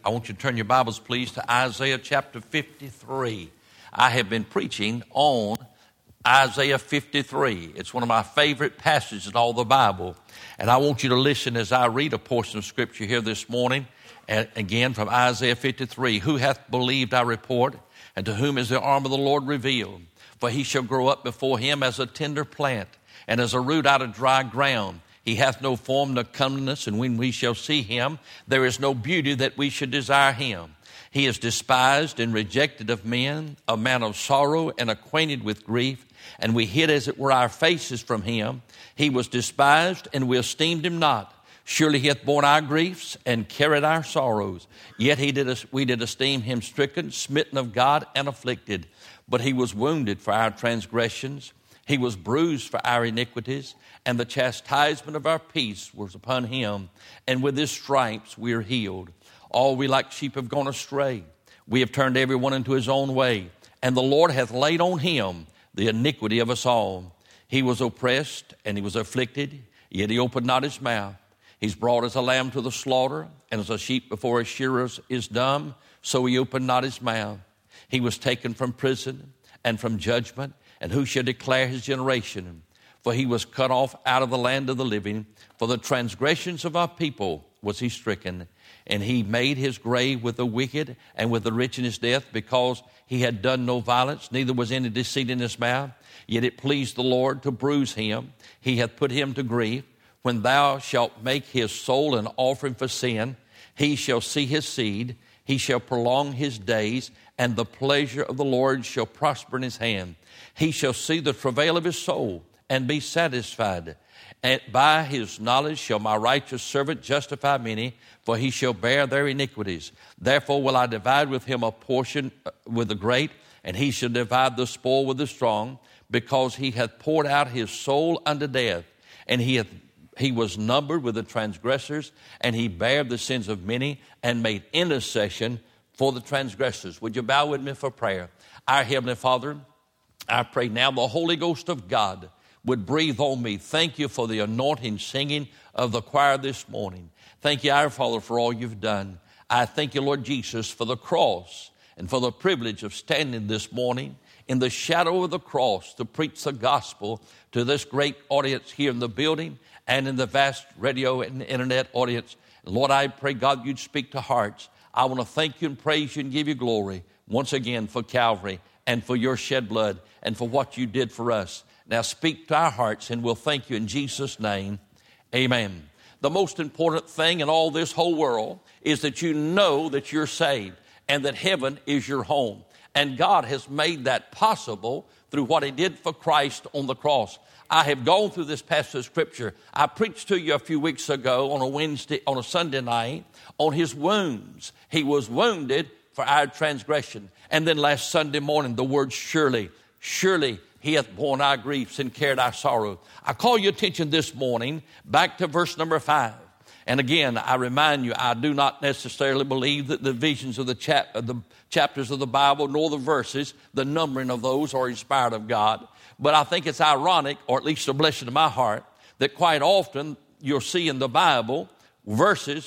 I want you to turn your Bibles, please, to Isaiah chapter 53. I have been preaching on Isaiah 53. It's one of my favorite passages in all the Bible. And I want you to listen as I read a portion of Scripture here this morning. And again, from Isaiah 53. Who hath believed our report? And to whom is the arm of the Lord revealed? For he shall grow up before him as a tender plant, and as a root out of dry ground. He hath no form nor comeliness, and when we shall see him, there is no beauty that we should desire him. He is despised and rejected of men, a man of sorrow and acquainted with grief, and we hid as it were our faces from him. He was despised, and we esteemed him not. Surely he hath borne our griefs and carried our sorrows. Yet we did esteem him stricken, smitten of God, and afflicted. But he was wounded for our transgressions. He was bruised for our iniquities, and the chastisement of our peace was upon him. And with his stripes we are healed. All we like sheep have gone astray. We have turned every one into his own way. And the Lord hath laid on him the iniquity of us all. He was oppressed and he was afflicted, yet he opened not his mouth. He's brought as a lamb to the slaughter, and as a sheep before his shearers is dumb, so he opened not his mouth. He was taken from prison and from judgment. And who shall declare his generation? For he was cut off out of the land of the living. For the transgressions of our people was he stricken. And he made his grave with the wicked and with the rich in his death, because he had done no violence, neither was any deceit in his mouth. Yet it pleased the Lord to bruise him. He hath put him to grief. When thou shalt make his soul an offering for sin, he shall see his seed. He shall prolong his days, and the pleasure of the Lord shall prosper in his hand. He shall see the travail of his soul and be satisfied. And by his knowledge shall my righteous servant justify many, for he shall bear their iniquities. Therefore will I divide with him a portion with the great, and he shall divide the spoil with the strong, because he hath poured out his soul unto death, and he was numbered with the transgressors, and he bare the sins of many, and made intercession for the transgressors. Would you bow with me for prayer? Our Heavenly Father, I pray now the Holy Ghost of God would breathe on me. Thank you for the anointing singing of the choir this morning. Thank you, our Father, for all you've done. I thank you, Lord Jesus, for the cross and for the privilege of standing this morning in the shadow of the cross to preach the gospel to this great audience here in the building and in the vast radio and internet audience. Lord, I pray, God, you'd speak to hearts. I want to thank you and praise you and give you glory once again for Calvary and for your shed blood and for what you did for us. Now speak to our hearts, and we'll thank you in Jesus' name. Amen. The most important thing in all this whole world is that you know that you're saved and that heaven is your home. And God has made that possible through what he did for Christ on the cross. I have gone through this passage of Scripture. I preached to you a few weeks ago on a Sunday night on his wounds. He was wounded for our transgression. And then last Sunday morning, the word surely, surely he hath borne our griefs and carried our sorrow. I call your attention this morning back to verse number 5. And again, I remind you, I do not necessarily believe that the divisions of the chapters of the Bible, nor the verses, the numbering of those are inspired of God. But I think it's ironic, or at least a blessing to my heart, that quite often you'll see in the Bible verses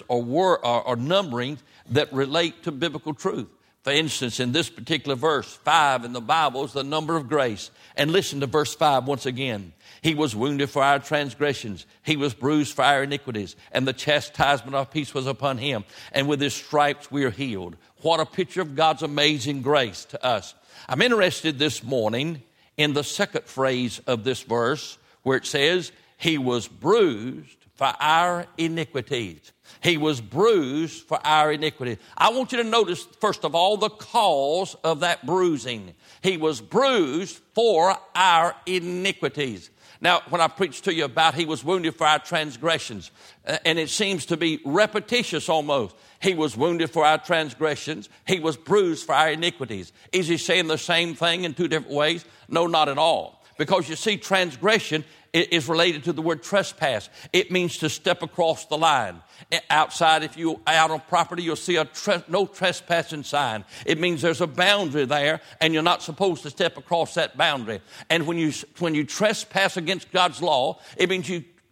or numbering that relate to biblical truth. For instance, in this particular verse, 5 in the Bible is the number of grace. And listen to verse 5 once again. He was wounded for our transgressions. He was bruised for our iniquities. And the chastisement of peace was upon him. And with his stripes we are healed. What a picture of God's amazing grace to us. I'm interested this morning in the second phrase of this verse, where it says, he was bruised for our iniquities. He was bruised for our iniquity. I want you to notice, first of all, the cause of that bruising. He was bruised for our iniquities. Now, when I preached to you about he was wounded for our transgressions, and it seems to be repetitious almost. He was wounded for our transgressions. He was bruised for our iniquities. Is he saying the same thing in two different ways? No, not at all. Because you see, transgression is related to the word trespass. It means to step across the line. Outside, if you're out on property, you'll see a no trespassing sign. It means there's a boundary there, and you're not supposed to step across that boundary. And when you trespass against God's law, it means you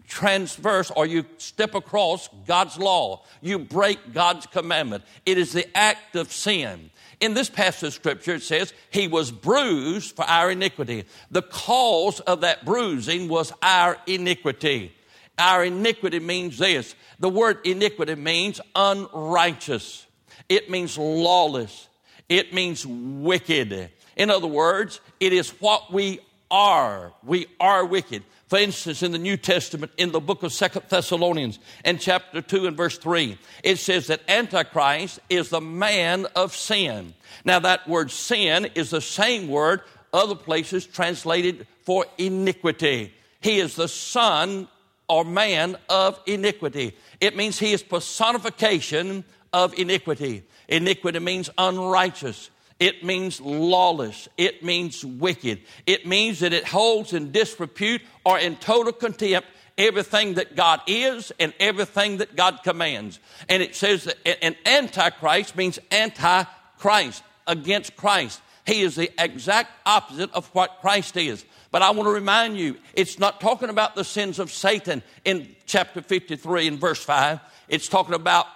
transverse or you step across God's law. You break God's commandment. It is the act of sin. In this passage of Scripture, it says, He was bruised for our iniquity. The cause of that bruising was our iniquity. Our iniquity means this. The word iniquity means unrighteous. It means lawless. It means wicked. In other words, it is what we are. We are wicked. For instance, in the New Testament, in the book of 2 Thessalonians, in chapter 2 and verse 3, it says that Antichrist is the man of sin. Now, that word sin is the same word other places translated for iniquity. He is the son or man of iniquity. It means he is personification of iniquity. Iniquity means unrighteous. It means lawless. It means wicked. It means that it holds in disrepute or in total contempt everything that God is and everything that God commands. And it says that an antichrist means anti-Christ, against Christ. He is the exact opposite of what Christ is. But I want to remind you, it's not talking about the sins of Satan in chapter 53 and verse 5. It's talking about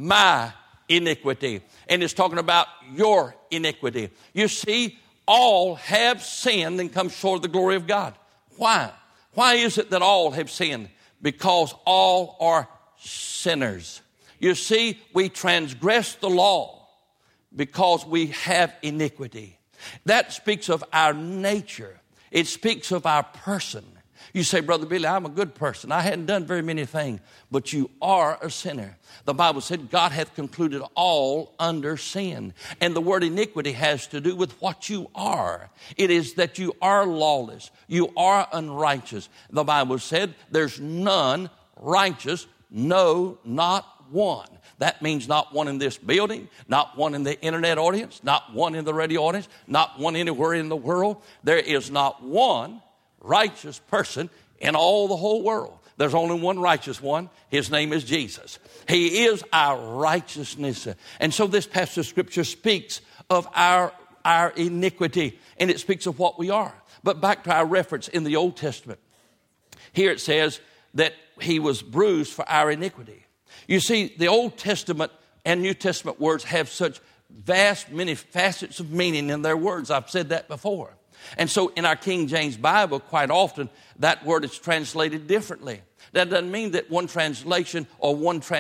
my iniquity. And it's talking about your iniquity. You see, all have sinned and come short of the glory of God. Why? Why is it that all have sinned? Because all are sinners. You see, we transgress the law because we have iniquity. That speaks of our nature. It speaks of our person. You say, Brother Billy, I'm a good person. I hadn't done very many things, but you are a sinner. The Bible said God hath concluded all under sin. And the word iniquity has to do with what you are. It is that you are lawless. You are unrighteous. The Bible said there's none righteous, no, not one. That means not one in this building, not one in the internet audience, not one in the radio audience, not one anywhere in the world. There is not one righteous person in all the whole world. There's only one righteous one. His name is Jesus. He is our righteousness. And so this passage of Scripture speaks of our iniquity, and it speaks of what we are. But back to our reference in the Old Testament. Here it says that he was bruised for our iniquity. You see, the Old Testament and New Testament words have such vast, many facets of meaning in their words. I've said that before. And so in our King James Bible, quite often, that word is translated differently. That doesn't mean that one translation or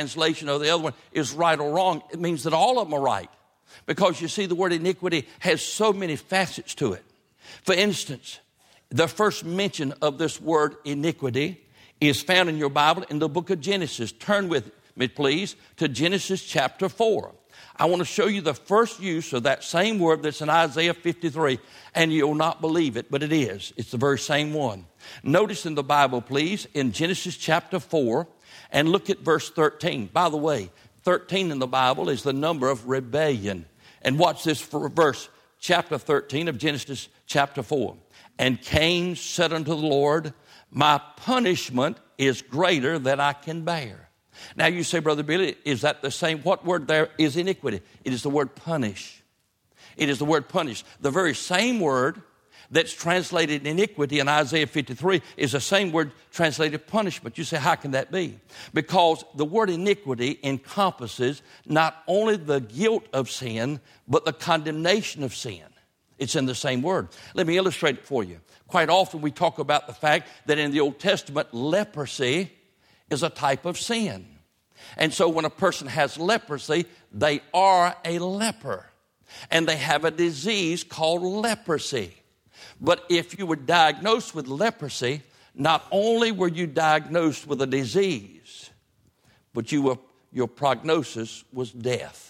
the other one is right or wrong. It means that all of them are right. Because you see, the word iniquity has so many facets to it. For instance, the first mention of this word iniquity is found in your Bible in the book of Genesis. Turn with me, please, to Genesis chapter 4. I want to show you the first use of that same word that's in Isaiah 53, and you'll not believe it, but it is. It's the very same one. Notice in the Bible, please, in Genesis chapter 4, and look at verse 13. By the way, 13 in the Bible is the number of rebellion. And watch this for verse, chapter 13 of Genesis chapter 4. And Cain said unto the Lord, my punishment is greater than I can bear. Now you say, Brother Billy, is that the same? What word there is iniquity? It is the word punish. It is the word punish. The very same word that's translated iniquity in Isaiah 53 is the same word translated punishment. You say, how can that be? Because the word iniquity encompasses not only the guilt of sin, but the condemnation of sin. It's in the same word. Let me illustrate it for you. Quite often we talk about the fact that in the Old Testament, leprosy is a type of sin. And so when a person has leprosy, they are a leper. And they have a disease called leprosy. But if you were diagnosed with leprosy, not only were you diagnosed with a disease, but your prognosis was death.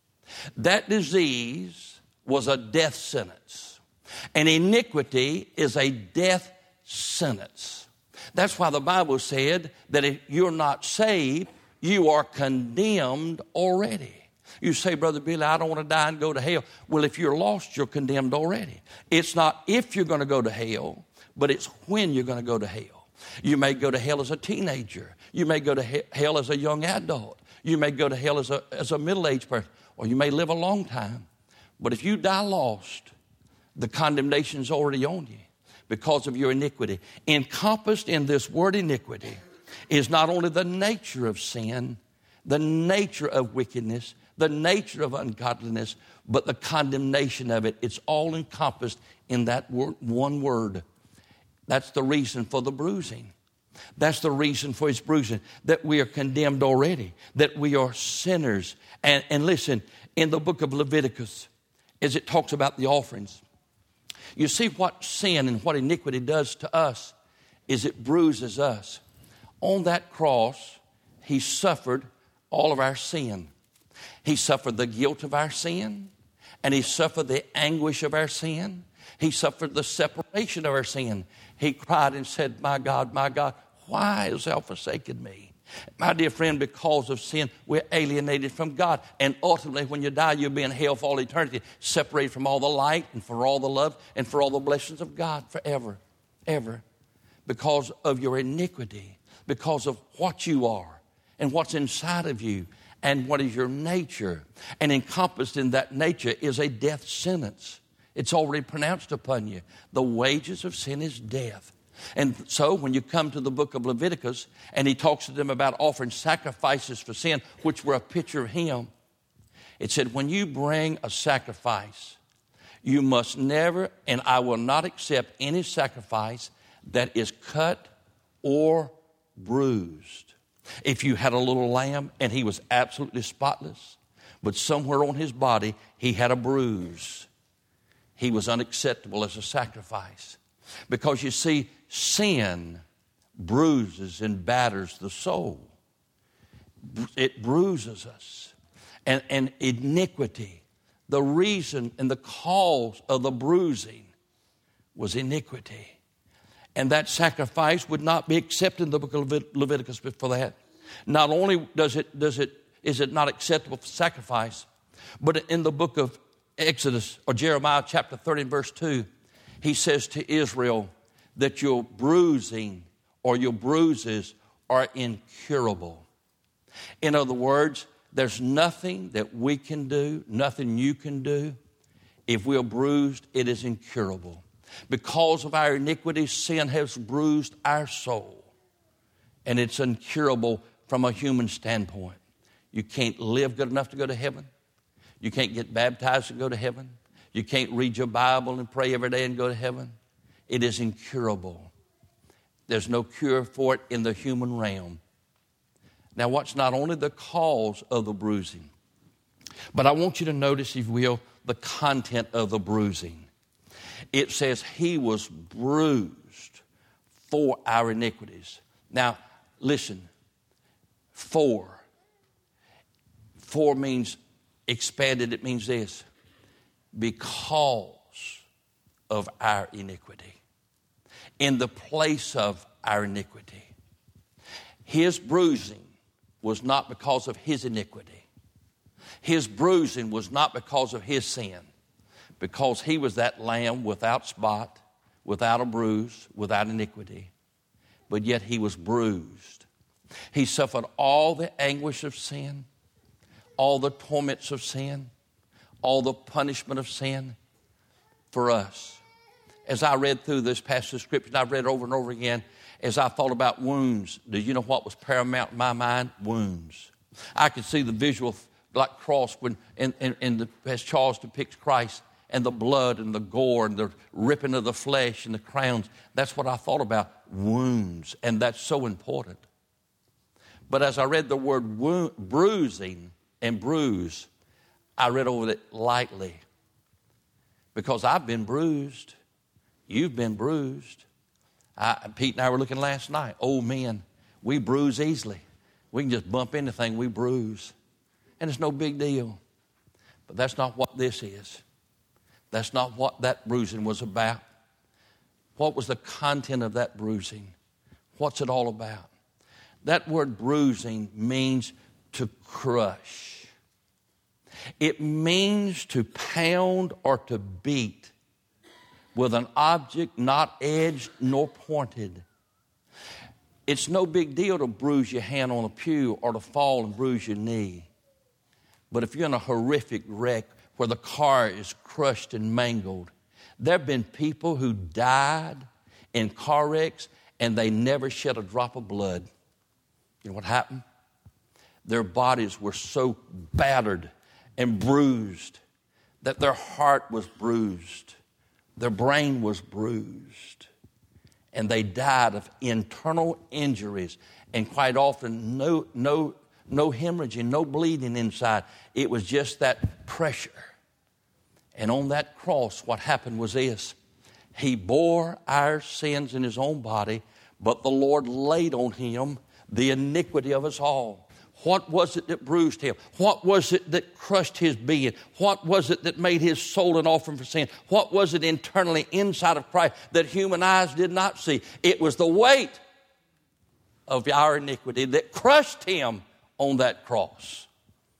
That disease was a death sentence. And iniquity is a death sentence. That's why the Bible said that if you're not saved, you are condemned already. You say, Brother Billy, I don't want to die and go to hell. Well, if you're lost, you're condemned already. It's not if you're going to go to hell, but it's when you're going to go to hell. You may go to hell as a teenager. You may go to hell as a young adult. You may go to hell as a middle-aged person. Or you may live a long time. But if you die lost, the condemnation's already on you because of your iniquity. Encompassed in this word iniquity is not only the nature of sin, the nature of wickedness, the nature of ungodliness, but the condemnation of it. It's all encompassed in that one word. That's the reason for the bruising. That's the reason for his bruising, that we are condemned already, that we are sinners. And listen, in the book of Leviticus, as it talks about the offerings, you see what sin and what iniquity does to us is it bruises us. On that cross, he suffered all of our sin. He suffered the guilt of our sin, and he suffered the anguish of our sin. He suffered the separation of our sin. He cried and said, my God, why hast thou forsaken me? My dear friend, because of sin, we're alienated from God. And ultimately, when you die, you'll be in hell for all eternity, separated from all the light and for all the love and for all the blessings of God forever, ever. Because of your iniquity, because of what you are and what's inside of you and what is your nature. And encompassed in that nature is a death sentence. It's already pronounced upon you. The wages of sin is death. And so when you come to the book of Leviticus and he talks to them about offering sacrifices for sin, which were a picture of him, it said, when you bring a sacrifice, you must never, and I will not accept any sacrifice that is cut or bruised. If you had a little lamb and he was absolutely spotless, but somewhere on his body he had a bruise, he was unacceptable as a sacrifice. Because you see, sin bruises and batters the soul. It bruises us. And iniquity, the reason and the cause of the bruising was iniquity. And that sacrifice would not be accepted in the book of Leviticus for that. Not only is it not acceptable for sacrifice, but in the book of Exodus or Jeremiah chapter 30 verse 2, he says to Israel that your bruising or your bruises are incurable. In other words, there's nothing that we can do, nothing you can do. If we're bruised, it is incurable. Because of our iniquity, sin has bruised our soul. And it's incurable from a human standpoint. You can't live good enough to go to heaven. You can't get baptized and go to heaven. You can't read your Bible and pray every day and go to heaven. It is incurable. There's no cure for it in the human realm. Now, what's not only the cause of the bruising, but I want you to notice, if you will, the content of the bruising. It says he was bruised for our iniquities. Now, listen, for means expanded. It means this: because of our iniquity, in the place of our iniquity. His bruising was not because of his iniquity. His bruising was not because of his sin, because he was that lamb without spot, without a bruise, without iniquity. But yet he was bruised. He suffered all the anguish of sin, all the torments of sin, all the punishment of sin for us. As I read through this passage of Scripture, and I've read it over and over again, as I thought about wounds, do you know what was paramount in my mind? Wounds. I could see the visual like cross when as Charles depicts Christ, and the blood and the gore and the ripping of the flesh and the crowns. That's what I thought about, wounds, and that's so important. But as I read the word bruising and bruise, I read over it lightly, because I've been bruised. You've been bruised. Pete and I were looking last night. Old men, we bruise easily. We can just bump anything, we bruise. And it's no big deal. But that's not what this is. That's not what that bruising was about. What was the content of that bruising? What's it all about? That word bruising means to crush. It means to pound or to beat with an object not edged nor pointed. It's no big deal to bruise your hand on a pew or to fall and bruise your knee. But if you're in a horrific wreck where the car is crushed and mangled, there have been people who died in car wrecks and they never shed a drop of blood. You know what happened? Their bodies were so battered and bruised that their heart was bruised. Their brain was bruised. And they died of internal injuries. And quite often, no hemorrhaging, no bleeding inside. It was just that pressure. And on that cross, what happened was this. He bore our sins in his own body, but the Lord laid on him the iniquity of us all. What was it that bruised him? What was it that crushed his being? What was it that made his soul an offering for sin? What was it internally inside of Christ that human eyes did not see? It was the weight of our iniquity that crushed him on that cross.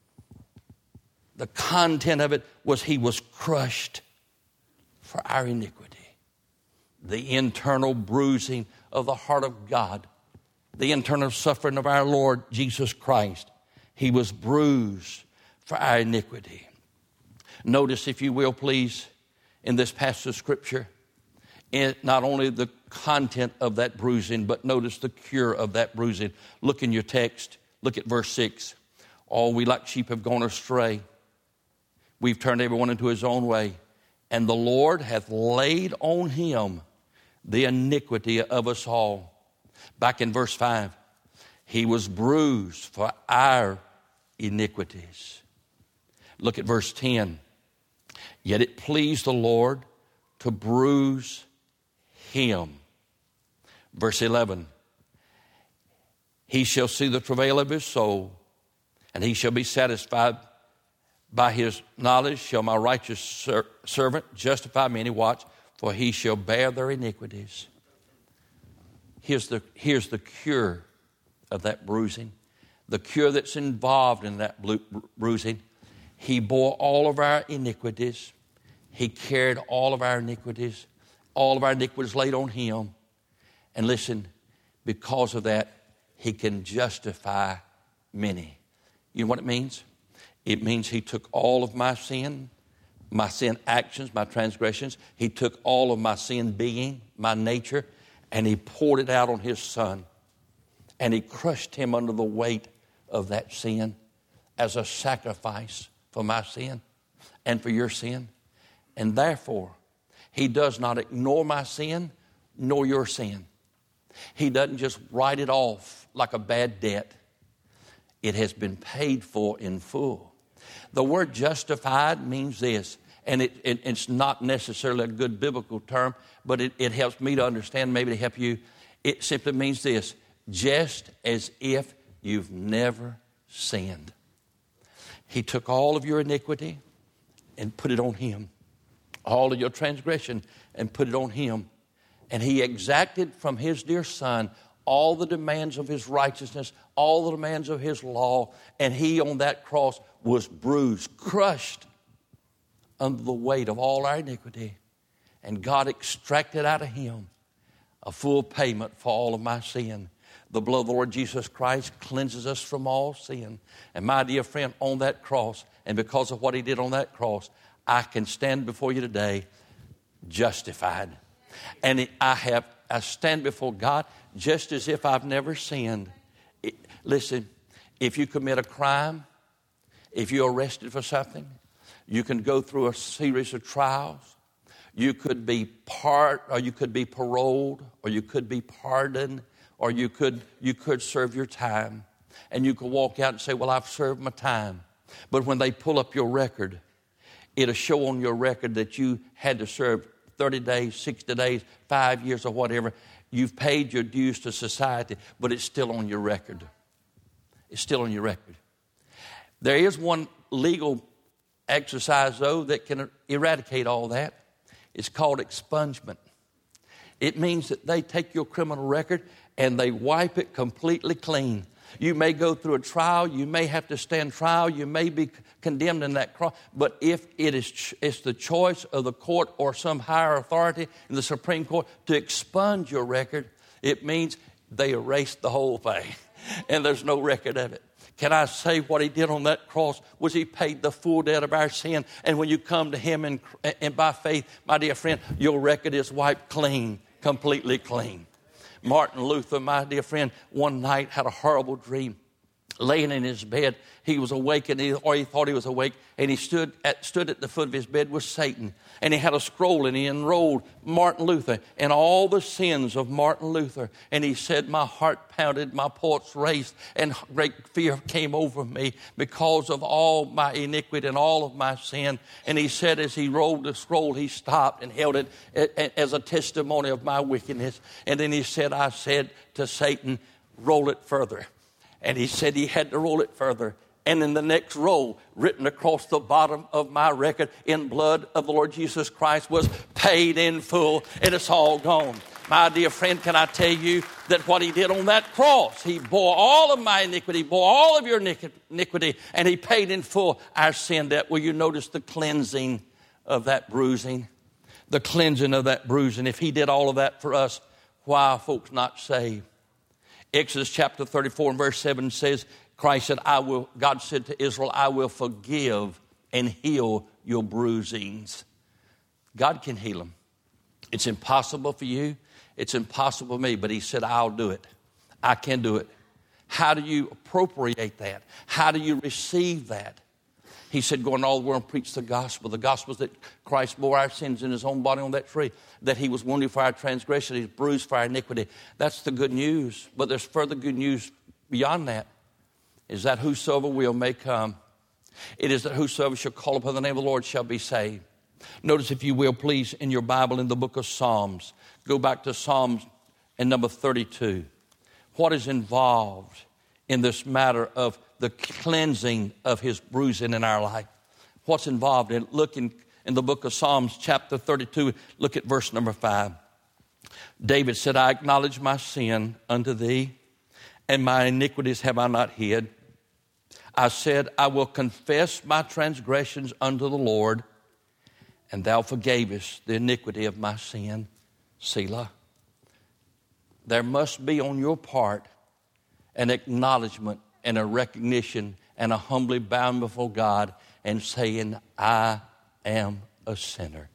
The content of it was he was crushed for our iniquity. The internal bruising of the heart of God, the internal suffering of our Lord Jesus Christ. He was bruised for our iniquity. Notice, if you will, please, in this passage of Scripture, not only the content of that bruising, but notice the cure of that bruising. Look in your text. Look at verse 6. All we like sheep have gone astray. We've turned everyone into his own way. And the Lord hath laid on him the iniquity of us all. Back in verse 5, he was bruised for our iniquities. Look at verse 10. Yet it pleased the Lord to bruise him. Verse 11. He shall see the travail of his soul, and he shall be satisfied. By his knowledge shall my righteous servant justify many. Watch, for he shall bear their iniquities. Here's the cure of that bruising. The cure that's involved in that bruising. He bore all of our iniquities. He carried all of our iniquities. All of our iniquities laid on him. And listen, because of that, he can justify many. You know what it means? It means he took all of my sin actions, my transgressions. He took all of my sin being, my nature, and he poured it out on his son. And he crushed him under the weight of that sin as a sacrifice for my sin and for your sin. And therefore, he does not ignore my sin nor your sin. He doesn't just write it off like a bad debt. It has been paid for in full. The word justified means this, and it's not necessarily a good biblical term, but it helps me to understand, maybe to help you. It simply means this, just as if you've never sinned. He took all of your iniquity and put it on him. All of your transgression and put it on him. And he exacted from his dear son all the demands of his righteousness, all the demands of his law, and he on that cross was bruised, crushed under the weight of all our iniquity. And God extracted out of him a full payment for all of my sin. The blood of the Lord Jesus Christ cleanses us from all sin. And my dear friend, on that cross, and because of what he did on that cross, I can stand before you today justified. And I stand before God just as if I've never sinned. Listen, if you commit a crime, if you're arrested for something, you can go through a series of trials. You could be paroled, or you could be pardoned, or you could serve your time. And you could walk out and say, well, I've served my time. But when they pull up your record, it'll show on your record that you had to serve 30 days, 60 days, 5 years, or whatever. You've paid your dues to society, but it's still on your record. It's still on your record. There is one legal exercise, though, that can eradicate all that. It's called expungement. It means that they take your criminal record and they wipe it completely clean. You may go through a trial. You may have to stand trial. You may be condemned in that cross. But if it's the choice of the court or some higher authority in the Supreme Court to expunge your record, it means they erased the whole thing. And there's no record of it. Can I say what he did on that cross was he paid the full debt of our sin. And when you come to him and by faith, my dear friend, your record is wiped clean, completely clean. Martin Luther, my dear friend, one night had a horrible dream. Laying in his bed, he was awake, or he thought he was awake, and he stood at the foot of his bed with Satan. And he had a scroll, and he enrolled Martin Luther and all the sins of Martin Luther. And he said, my heart pounded, my pulse raced, and great fear came over me because of all my iniquity and all of my sin. And he said, as he rolled the scroll, he stopped and held it as a testimony of my wickedness. And then he said, I said to Satan, roll it further. And he said he had to roll it further. And in the next roll, written across the bottom of my record in blood of the Lord Jesus Christ, was paid in full, and it's all gone. My dear friend, can I tell you that what he did on that cross, he bore all of my iniquity, bore all of your iniquity, and he paid in full our sin debt. Will you notice the cleansing of that bruising? The cleansing of that bruising. If he did all of that for us, why are folks not saved? Exodus chapter 34 and verse 7 says, Christ said, God said to Israel, I will forgive and heal your bruisings. God can heal them. It's impossible for you. It's impossible for me. But he said, I'll do it. I can do it. How do you appropriate that? How do you receive that? He said, go into all the world and preach the gospel. The gospel is that Christ bore our sins in his own body on that tree, that he was wounded for our transgression, he was bruised for our iniquity. That's the good news. But there's further good news beyond that, is that whosoever will may come. It is that whosoever shall call upon the name of the Lord shall be saved. Notice, if you will, please, in your Bible, in the book of Psalms, go back to Psalms and number 32. What is involved in this matter of the cleansing of his bruising in our life? What's involved in it? Look in the book of Psalms chapter 32, look at verse number 5. David said, I acknowledge my sin unto thee, and my iniquities have I not hid. I said, I will confess my transgressions unto the Lord, and thou forgavest the iniquity of my sin. Selah. There must be on your part an acknowledgement and a recognition and a humbly bowing before God and saying, I am a sinner.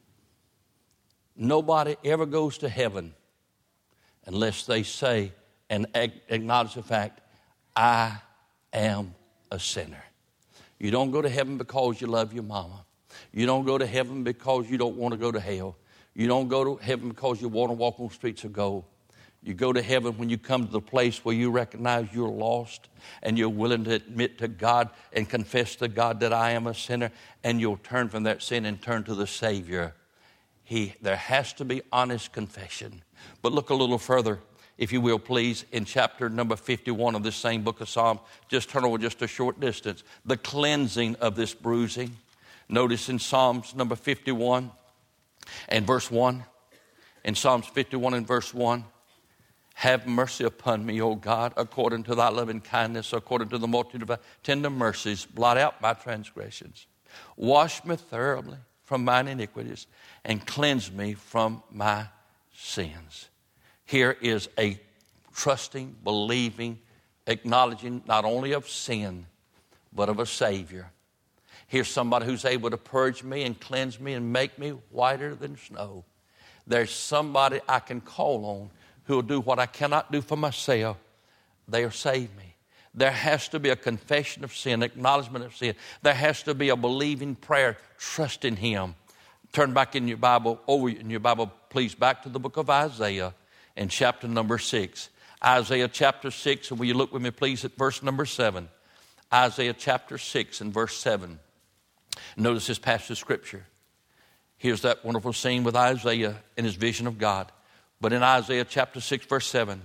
Nobody ever goes to heaven unless they say and acknowledge the fact, I am a sinner. You don't go to heaven because you love your mama. You don't go to heaven because you don't want to go to hell. You don't go to heaven because you want to walk on streets of gold. You go to heaven when you come to the place where you recognize you're lost and you're willing to admit to God and confess to God that I am a sinner, and you'll turn from that sin and turn to the Savior. There has to be honest confession. But look a little further, if you will, please, in chapter number 51 of this same book of Psalms. Just turn over just a short distance. The cleansing of this bruising. Notice in Psalms number 51 and verse 1. In Psalms 51 and verse 1. Have mercy upon me, O God, according to thy loving kindness, according to the multitude of thy tender mercies. Blot out my transgressions. Wash me thoroughly from mine iniquities, and cleanse me from my sins. Here is a trusting, believing, acknowledging not only of sin, but of a Savior. Here's somebody who's able to purge me and cleanse me and make me whiter than snow. There's somebody I can call on who will do what I cannot do for myself. They'll save me. There has to be a confession of sin, acknowledgement of sin. There has to be a believing prayer, trusting him. Turn back in your Bible, please, back to the book of Isaiah in chapter number 6. Isaiah chapter 6, and will you look with me, please, at verse number 7. Isaiah chapter 6 and verse 7. Notice this passage of Scripture. Here's that wonderful scene with Isaiah in his vision of God. But in Isaiah chapter 6, verse 7,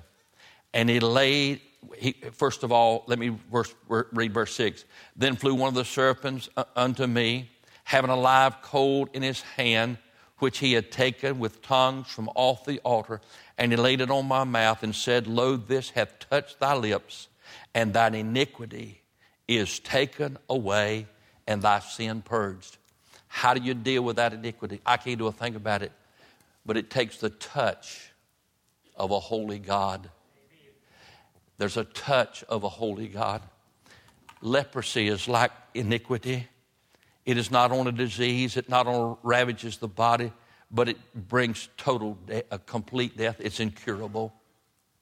and first of all, let me read verse 6. Then flew one of the serpents unto me, having a live coal in his hand, which he had taken with tongues from off the altar. And he laid it on my mouth and said, Lo, this hath touched thy lips, and thine iniquity is taken away, and thy sin purged. How do you deal with that iniquity? I can't do a thing about it. But it takes the touch of a holy God. There's a touch of a holy God. Leprosy is like iniquity. It is not only a disease. It not only ravages the body, but it brings a complete death. It's incurable.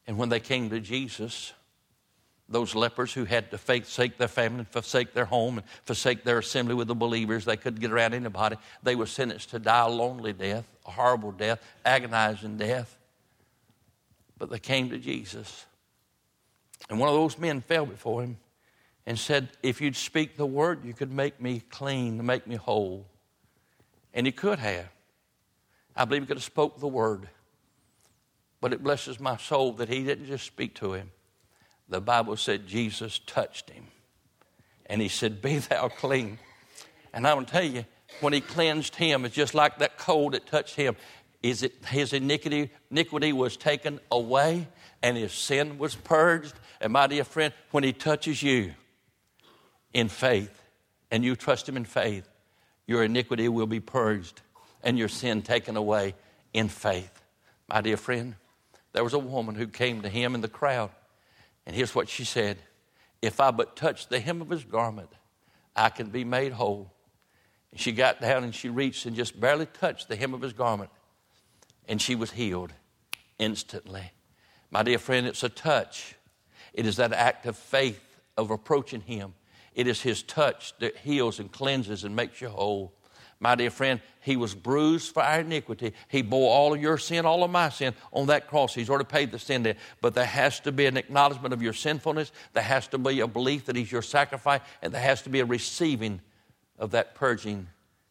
And when they came to Jesus, those lepers who had to forsake their family, forsake their home, and forsake their assembly with the believers, they couldn't get around anybody. They were sentenced to die a lonely death, a horrible death, agonizing death. But they came to Jesus. And one of those men fell before him and said, if you'd speak the word, you could make me clean, make me whole. And he could have. I believe he could have spoke the word. But it blesses my soul that he didn't just speak to him. The Bible said Jesus touched him. And he said, be thou clean. And I'm going to tell you, when he cleansed him, it's just like that cold that touched him. His iniquity was taken away and his sin was purged. And my dear friend, when he touches you in faith and you trust him in faith, your iniquity will be purged and your sin taken away in faith. My dear friend, there was a woman who came to him in the crowd. And here's what she said. If I but touch the hem of his garment, I can be made whole. And she got down and she reached and just barely touched the hem of his garment. And she was healed instantly. My dear friend, it's a touch. It is that act of faith of approaching him. It is his touch that heals and cleanses and makes you whole. My dear friend, he was bruised for our iniquity. He bore all of your sin, all of my sin on that cross. He's already paid the sin debt. But there has to be an acknowledgement of your sinfulness. There has to be a belief that he's your sacrifice. And there has to be a receiving of that purging.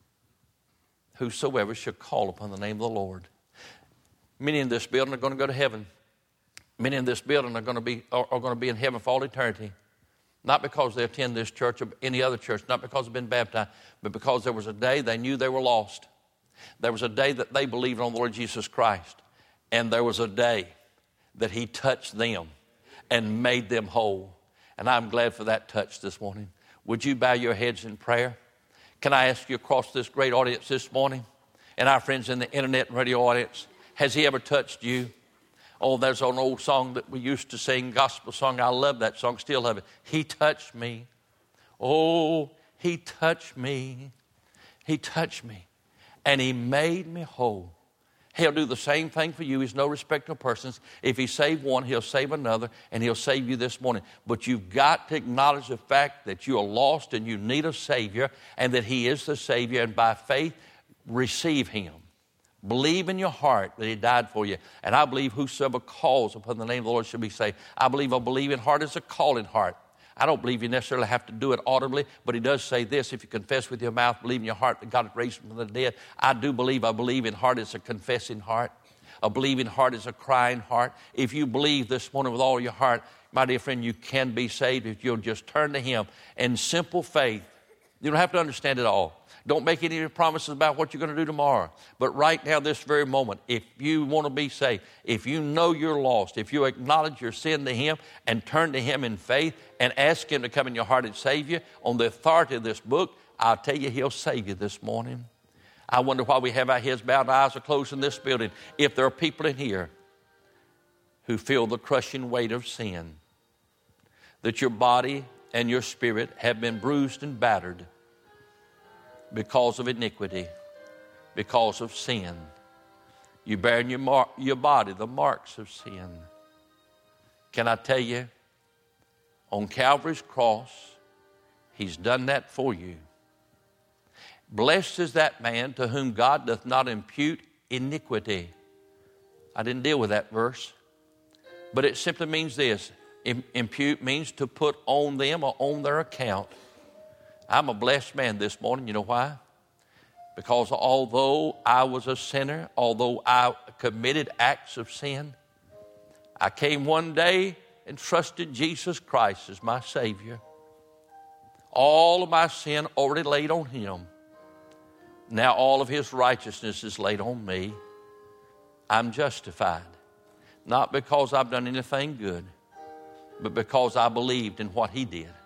Whosoever shall call upon the name of the Lord. Many in this building are going to go to heaven. Many in this building are going to be in heaven for all eternity. Not because they attend this church or any other church, not because they've been baptized, but because there was a day they knew they were lost. There was a day that they believed on the Lord Jesus Christ. And there was a day that he touched them and made them whole. And I'm glad for that touch this morning. Would you bow your heads in prayer? Can I ask you across this great audience this morning, and our friends in the internet and radio audience, has he ever touched you? Oh, there's an old song that we used to sing, gospel song. I love that song, still love it. He touched me. Oh, he touched me. He touched me. And he made me whole. He'll do the same thing for you. He's no respecter of persons. If he saved one, he'll save another, and he'll save you this morning. But you've got to acknowledge the fact that you are lost and you need a Savior, and that he is the Savior, and by faith, receive him. Believe in your heart that he died for you. And I believe whosoever calls upon the name of the Lord shall be saved. I believe a believing heart is a calling heart. I don't believe you necessarily have to do it audibly, but he does say this: if you confess with your mouth, believe in your heart that God raised him from the dead. I believe in heart is a confessing heart. A believing heart is a crying heart. If you believe this morning with all your heart, my dear friend, you can be saved if you'll just turn to him in simple faith. You don't have to understand it all. Don't make any promises about what you're going to do tomorrow. But right now, this very moment, if you want to be saved, if you know you're lost, if you acknowledge your sin to him and turn to him in faith and ask him to come in your heart and save you on the authority of this book, I'll tell you he'll save you this morning. I wonder why we have our heads bowed and eyes are closed in this building. If there are people in here who feel the crushing weight of sin, that your body and your spirit have been bruised and battered because of iniquity, because of sin. You bear in your body the marks of sin. Can I tell you, on Calvary's cross, he's done that for you. Blessed is that man to whom God doth not impute iniquity. I didn't deal with that verse, but it simply means this. Impute means to put on them or on their account. I'm a blessed man this morning. You know why? Because although I was a sinner, although I committed acts of sin, I came one day and trusted Jesus Christ as my Savior. All of my sin already laid on him. Now all of his righteousness is laid on me. I'm justified. Not because I've done anything good, but because I believed in what he did.